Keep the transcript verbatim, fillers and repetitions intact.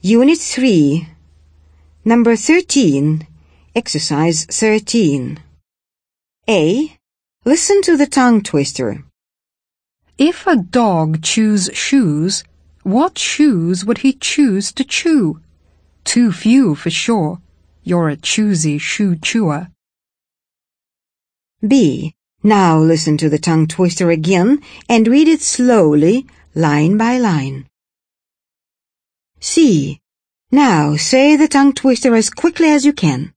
Unit three, Number thirteen, Exercise thirteen. A. Listen to the tongue twister. If a dog chews shoes, what shoes would he choose to chew? Too few for sure. You're a choosy shoe chewer. B. Now listen to the tongue twister again and read it slowly, line by line. C. Now say the tongue twister as quickly as you can.